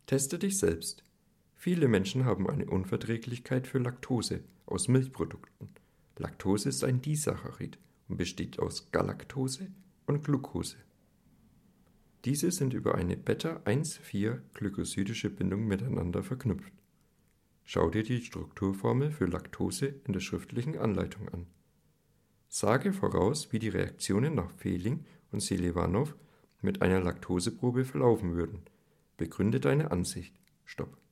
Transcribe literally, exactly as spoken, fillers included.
Teste dich selbst. Viele Menschen haben eine Unverträglichkeit für Laktose aus Milchprodukten. Laktose ist ein Disaccharid und besteht aus Galaktose und Glucose. Diese sind über eine Beta eins vier glykosidische Bindung miteinander verknüpft. Schau dir die Strukturformel für Laktose in der schriftlichen Anleitung an. Sage voraus, wie die Reaktionen nach Fehling und Selivanow mit einer Laktoseprobe verlaufen würden. Begründe deine Ansicht. Stopp.